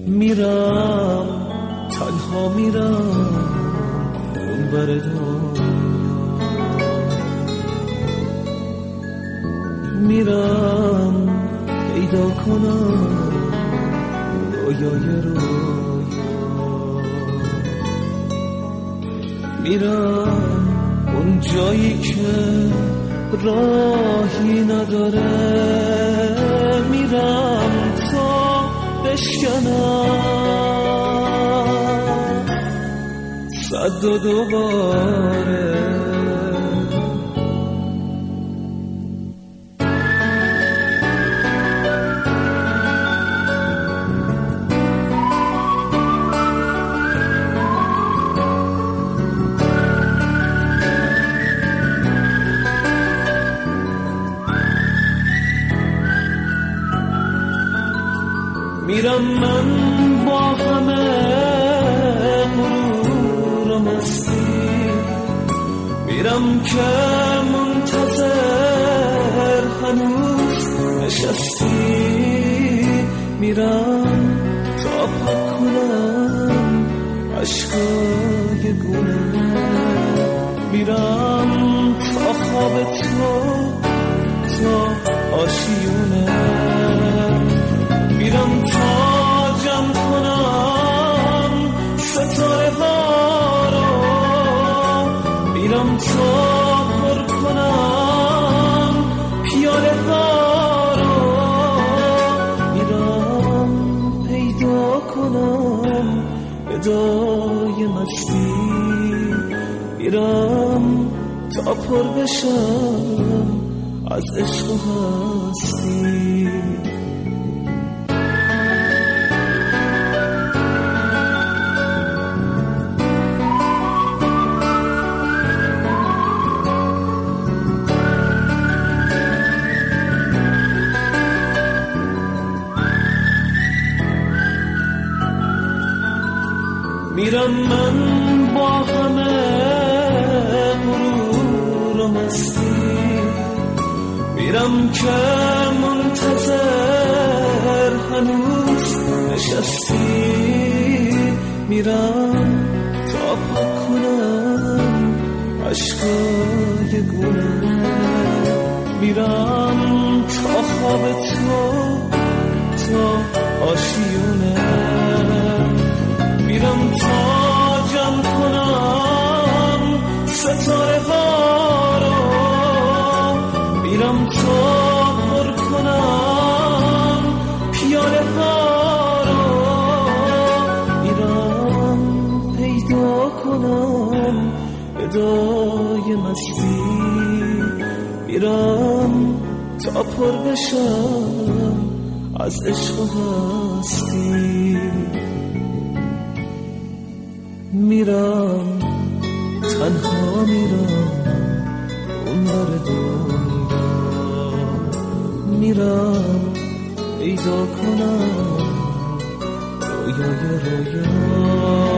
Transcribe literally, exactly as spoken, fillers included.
میرم تنها میرم اون بر دنیا، میرم پیدا کنم رویای رویا، میرم اون جایی که راهی نداره، میرم تا بشکنم صد و دوباره. میرم من با همه غرور و مستی، میرم که منتظر هنوز نشستی، میرم تا پاک کنم عشقای گونه، میرم تا خواب تو تا آشیونه، میرم تا جمع کنم ستاره ها رو، میرم تا پر کنم پیاله ها رو، میرم پیدا کنم ادای مستی، میرم تا پر بشم از عشق و هستی. میرم من با همه غرور و مستی، میرم که منتظر هنوز نشستی، میرم تا پاک کنم عشقای گونه، میرم تا خواب تو تا آشیونه، میرم تا جمع کنم ستاره ها رو، میرم تا پر کنم پیاله ها رو، میرم پیدا کنم ادای مستی، میرم تا پر بشم از عشق و هستی، میرم تنها میرم اون بر دنیا، میرم پیدا کنم رویای رویا.